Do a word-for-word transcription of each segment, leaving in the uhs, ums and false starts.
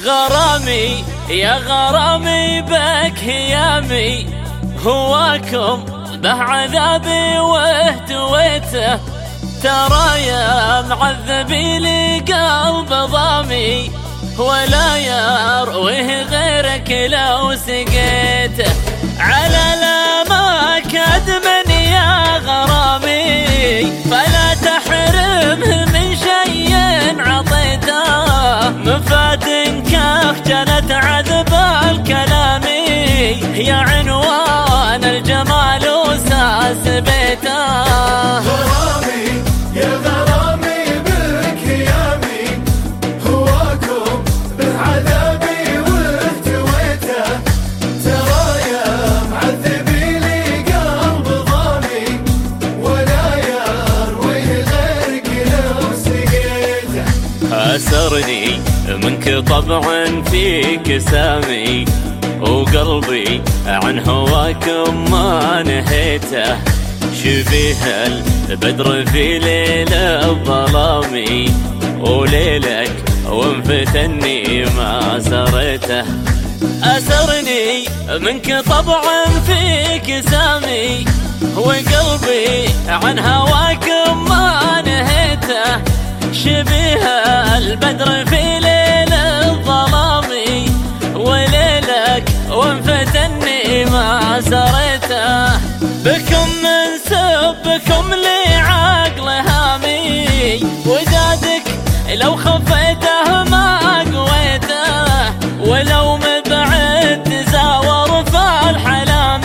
غرامي يا غرامي بك هيامي، هواكم به عذابي واهتويته، ترى يا معذبي لي قلب ضامي، ولا يرويه غيرك لو سقيته، على الاماك ادمن يا غرامي، فلا تحرمه من شيء عطيته، مفات كخجلت عذب الكلام، يا عنوان الجمال وساس بيته. غرامي يا غرامي بك هيامي، هواكم بعذابي واهتويته، ترى يا معذبي لي قلب ضامي، ولا يرويه غيرك لو سقيته. أسرني منك طبعا فيك سامي، وقلبي عن هواكم ما نهيته، شبيه البدر في ليل الظلام، وليلك وانفتني ما سريته. أسرني منك طبعا فيك سامي، وقلبي عن هواكم ما نهيته، شبيه البدر في ليل الظلام، وليلك وانفتني ما سريته، بكم من سبكم لي عقل هامي، وزادك لو خفيته ما قويته، ولو مبعد تزاور في الحلام،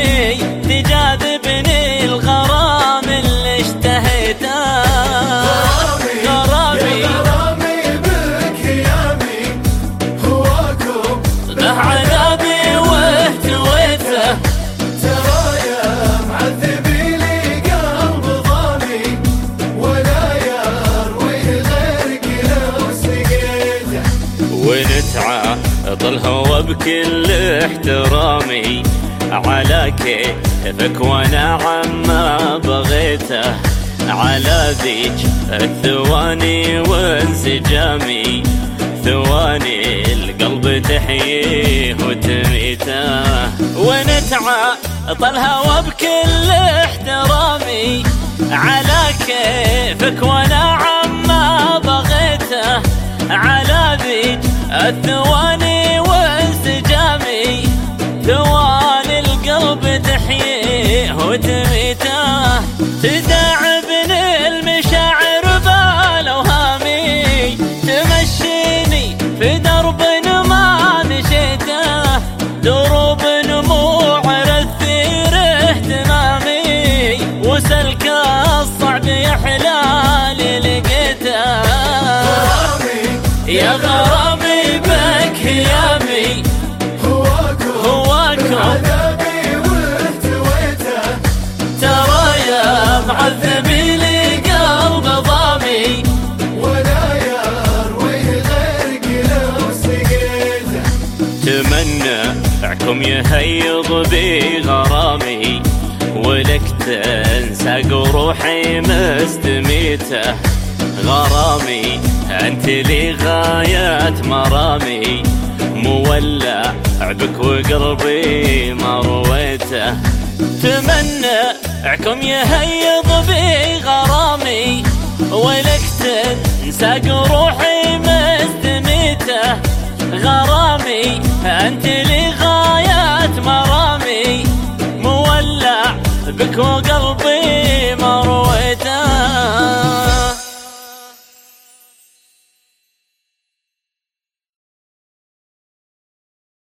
تجاذبني الغرام اللي اشتهيته. غرامي يا غرامي بك هيامي، هواكم به عذابي واهتويته، ترى يا معذبي لي قلب ضامي، ولا يرويه غيرك لو سقيته. ونتعى الهوى بكل احترامي، على كيفك وانا عما بغيته، على ذيك الثواني وانسجامي، ثواني القلب تحييه وتميته، ونتعى الهوى بكل احترامي، على كيفك وانا عما بغيته، على ذيك الثواني وانسجامي، ثواني القلب تحييه وتميته، تداعبني المشاعر بالاوهامي، تمشيني في درب ما مشيته، دروب نموع الثير اهتمامي، وسلك الصعب يحلالي لقيته. يا غرامي بك هيامي، هواكم هواكم عذابي واهتويته، ترى يا معذبي لي قلب ضامي، ولا يرويه غيرك لو سقيته. تمنعكم يهيض بغرامي، ولك تنسى روحي مستميته، غرامي أنت لي غاية مرامي، مولع بك وقلبي ما رويته، تمنعكم يهيض بغرامي، ولك تنسى روحي مستميته، غرامي أنت لي غاية مرامي، مولع بك وقلبي ما رويته.